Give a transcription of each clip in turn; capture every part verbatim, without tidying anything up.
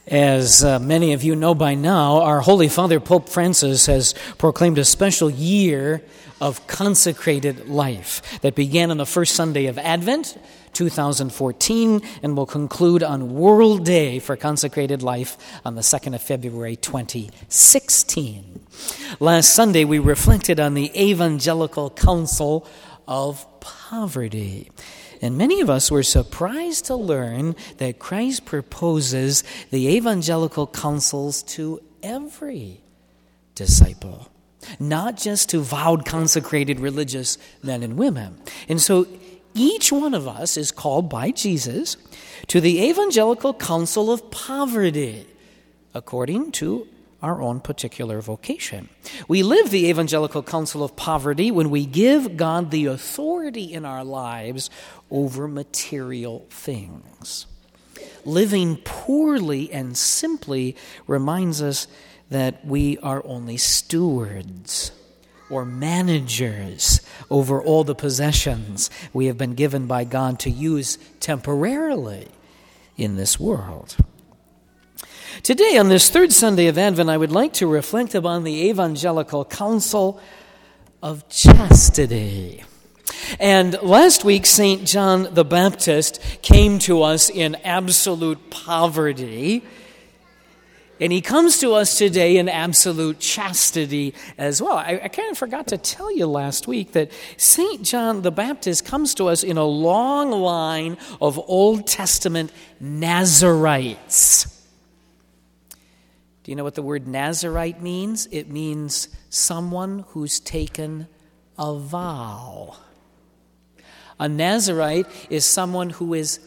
As uh, many of you know by now, our Holy Father, Pope Francis, has proclaimed a special year of consecrated life that began on the first Sunday of Advent, two thousand fourteen, and will conclude on World Day for Consecrated Life on the second of February, twenty sixteen. Last Sunday, we reflected on the Evangelical Counsel of Poverty. And many of us were surprised to learn that Christ proposes the evangelical counsels to every disciple, not just to vowed, consecrated religious men and women. And so each one of us is called by Jesus to the evangelical counsel of poverty, according to our own particular vocation. We live the evangelical counsel of poverty when we give God the authority in our lives over material things. Living poorly and simply reminds us that we are only stewards or managers over all the possessions we have been given by God to use temporarily in this world. Today, on this third Sunday of Advent, I would like to reflect upon the evangelical counsel of chastity. And last week, Saint John the Baptist came to us in absolute poverty, and he comes to us today in absolute chastity as well. I, I kind of forgot to tell you last week that Saint John the Baptist comes to us in a long line of Old Testament Nazarites. Do you know what the word Nazarite means? It means someone who's taken a vow. A Nazarite is someone who is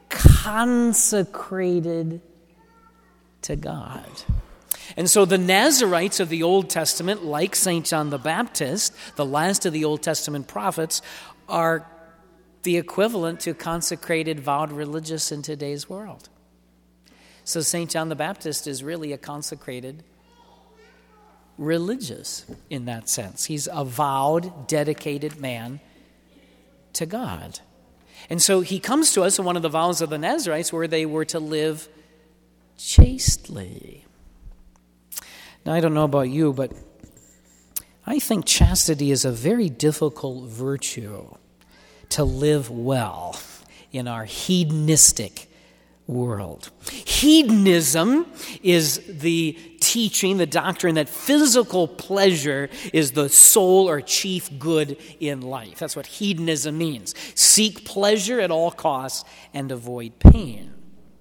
consecrated to God. And so the Nazarites of the Old Testament, like Saint John the Baptist, the last of the Old Testament prophets, are the equivalent to consecrated, vowed religious in today's world. So Saint John the Baptist is really a consecrated religious in that sense. He's a vowed, dedicated man to God. And so he comes to us in one of the vows of the Nazarites where they were to live chastely. Now, I don't know about you, but I think chastity is a very difficult virtue to live well in our hedonistic world. Hedonism is the teaching, the doctrine that physical pleasure is the sole or chief good in life. That's what hedonism means. Seek pleasure at all costs and avoid pain.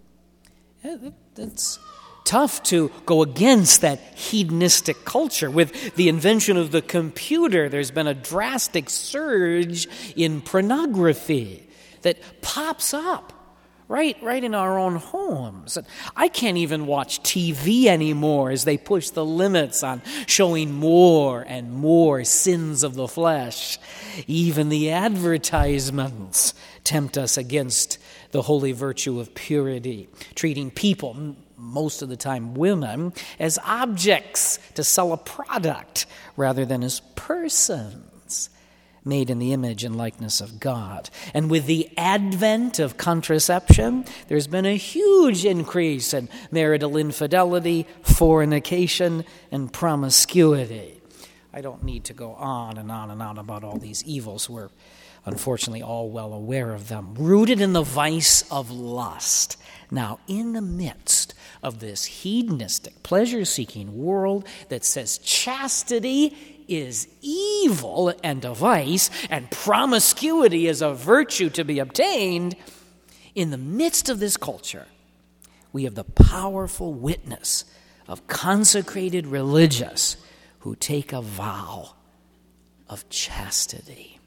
It's tough to go against that hedonistic culture. With the invention of the computer, there's been a drastic surge in pornography that pops up Right, right in our own homes. I can't even watch T V anymore as they push the limits on showing more and more sins of the flesh. Even the advertisements tempt us against the holy virtue of purity, treating people, most of the time women, as objects to sell a product rather than as persons made in the image and likeness of God. And with the advent of contraception, there's been a huge increase in marital infidelity, fornication, and promiscuity. I don't need to go on and on and on about all these evils. We're unfortunately all well aware of them. Rooted in the vice of lust. Now, in the midst of this hedonistic, pleasure-seeking world that says chastity is evil and a vice, and promiscuity is a virtue to be obtained, in the midst of this culture, we have the powerful witness of consecrated religious who take a vow of chastity.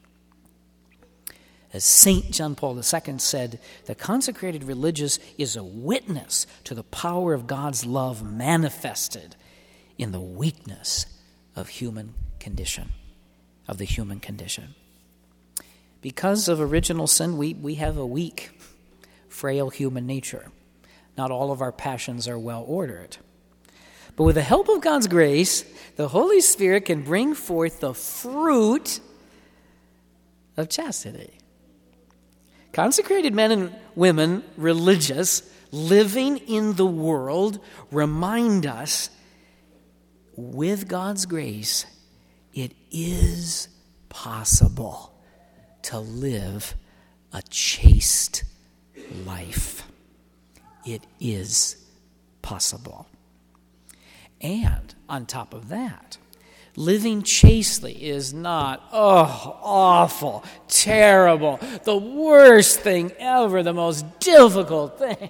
As Saint John Paul the Second said, the consecrated religious is a witness to the power of God's love manifested in the weakness of human condition, of the human condition. Because of original sin, we, we have a weak, frail human nature. Not all of our passions are well ordered. But with the help of God's grace, the Holy Spirit can bring forth the fruit of chastity. Consecrated men and women, religious, living in the world remind us, with God's grace, it is possible to live a chaste life. It is possible. And on top of that, living chastely is not, oh, awful, terrible, the worst thing ever, the most difficult thing.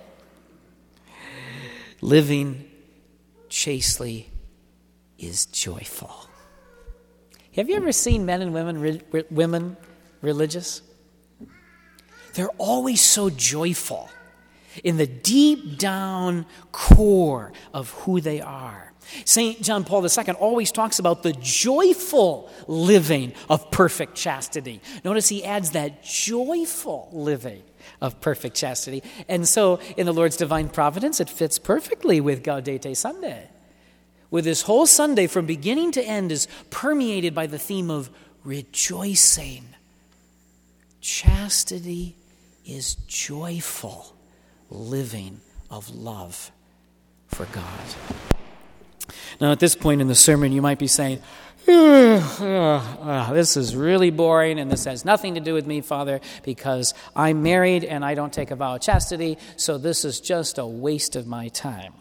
Living chastely is joyful. Have you ever seen men and women, re- re- women religious? They're always so joyful in the deep down core of who they are. Saint John Paul the Second always talks about the joyful living of perfect chastity. Notice he adds that joyful living of perfect chastity. And so in the Lord's divine providence, it fits perfectly with Gaudete Sunday. With this whole Sunday from beginning to end is permeated by the theme of rejoicing. Chastity is joyful living of love for God. Now, at this point in the sermon, you might be saying, oh, this is really boring, and this has nothing to do with me, Father, because I'm married and I don't take a vow of chastity, so this is just a waste of my time.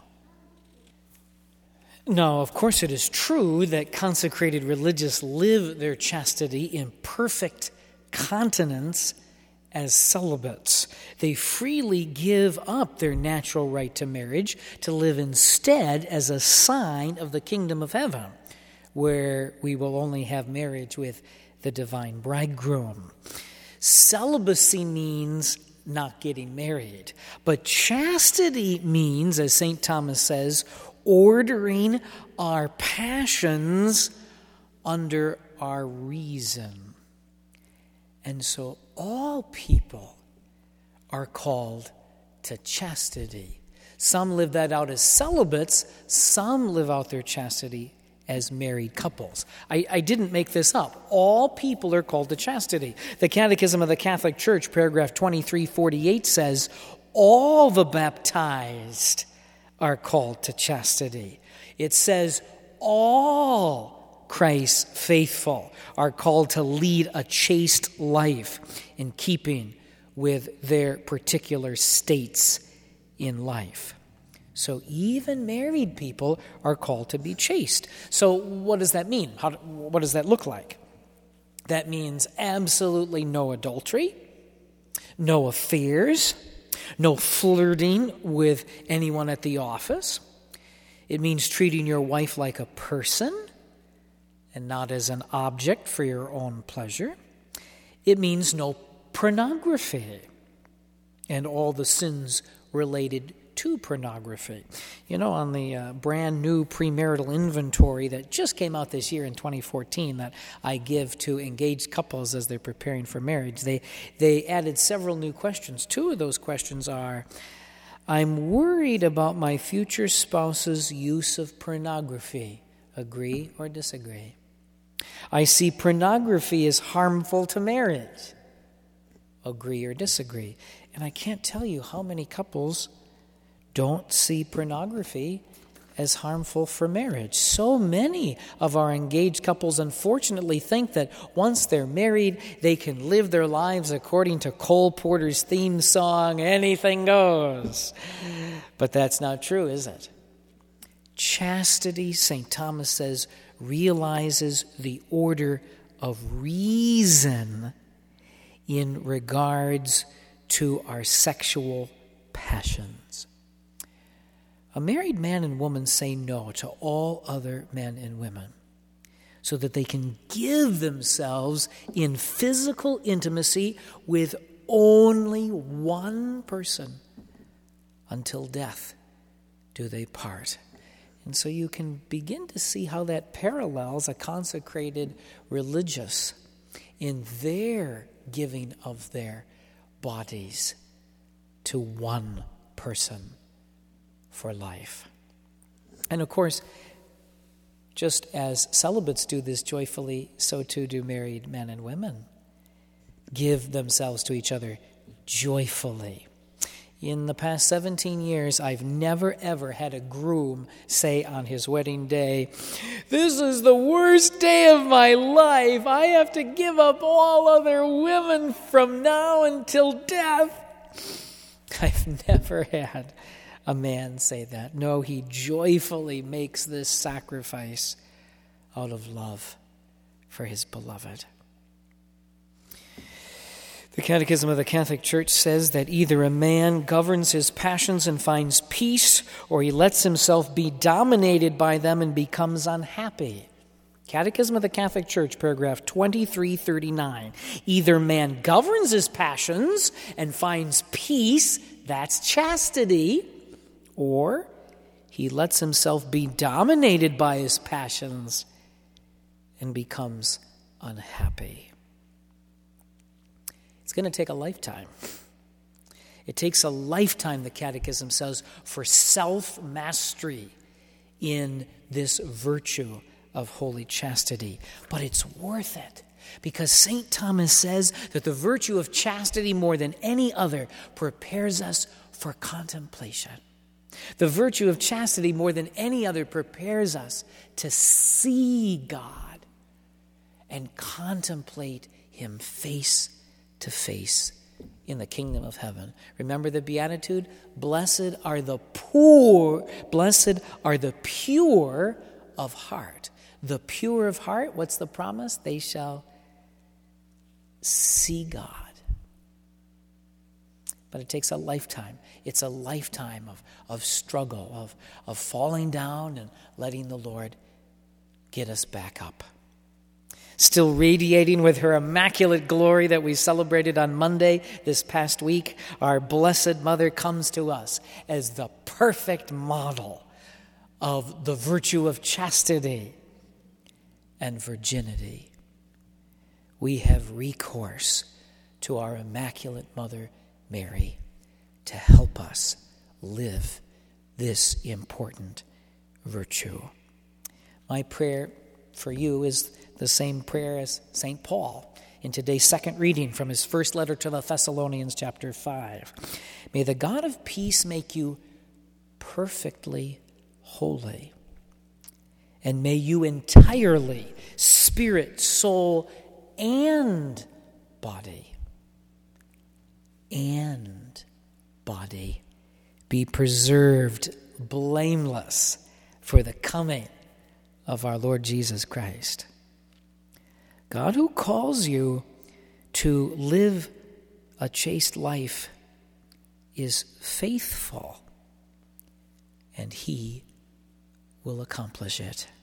No, of course it is true that consecrated religious live their chastity in perfect continence as celibates. They freely give up their natural right to marriage to live instead as a sign of the kingdom of heaven, where we will only have marriage with the divine bridegroom. Celibacy means not getting married, but chastity means, as Saint Thomas says, ordering our passions under our reason. And so all people are called to chastity. Some live that out as celibates, some live out their chastity as married couples. I, I didn't make this up. All people are called to chastity. The Catechism of the Catholic Church, paragraph twenty-three forty-eight says, all the baptized are called to chastity. It says all Christ's faithful are called to lead a chaste life in keeping with their particular states in life. So even married people are called to be chaste. So what does that mean? How, what does that look like? That means absolutely no adultery, no affairs, no flirting with anyone at the office. It means treating your wife like a person and not as an object for your own pleasure. It means no pornography and all the sins related to pornography. You know, on the uh, brand new premarital inventory that just came out this year in twenty fourteen that I give to engaged couples as they're preparing for marriage, they they added several new questions. Two of those questions are, I'm worried about my future spouse's use of pornography. Agree or disagree? I see pornography as harmful to marriage. Agree or disagree? And I can't tell you how many couples don't see pornography as harmful for marriage. So many of our engaged couples unfortunately think that once they're married, they can live their lives according to Cole Porter's theme song, anything goes. But that's not true, is it? Chastity, Saint Thomas says, realizes the order of reason in regards to our sexual passions. A married man and woman say no to all other men and women so that they can give themselves in physical intimacy with only one person until death do they part. And so you can begin to see how that parallels a consecrated religious in their giving of their bodies to one person for life. And of course, just as celibates do this joyfully, so too do married men and women. Give themselves to each other joyfully. In the past seventeen years, I've never, ever had a groom say on his wedding day, "This is the worst day of my life. I have to give up all other women from now until death." I've never had a man say that. No, he joyfully makes this sacrifice out of love for his beloved. The Catechism of the Catholic Church says that either a man governs his passions and finds peace, or he lets himself be dominated by them and becomes unhappy. Catechism of the Catholic Church, paragraph twenty-three thirty-nine. Either man governs his passions and finds peace, that's chastity, or he lets himself be dominated by his passions and becomes unhappy. It's going to take a lifetime. It takes a lifetime, the Catechism says, for self-mastery in this virtue of holy chastity. But it's worth it, because Saint Thomas says that the virtue of chastity, more than any other, prepares us for contemplation. The virtue of chastity, more than any other, prepares us to see God and contemplate him face to face in the kingdom of heaven. Remember the Beatitude? Blessed are the poor, blessed are the pure of heart. The pure of heart, what's the promise? They shall see God. But it takes a lifetime. It's a lifetime of, of struggle, of, of falling down and letting the Lord get us back up. Still radiating with her immaculate glory that we celebrated on Monday this past week, our Blessed Mother comes to us as the perfect model of the virtue of chastity and virginity. We have recourse to our Immaculate Mother Mary to help us live this important virtue. My prayer for you is the same prayer as Saint Paul in today's second reading from his first letter to the Thessalonians, chapter five. May the God of peace make you perfectly holy, and may you entirely, spirit, soul, and body, and body, be preserved blameless for the coming of our Lord Jesus Christ. God, who calls you to live a chaste life, is faithful, and he will accomplish it.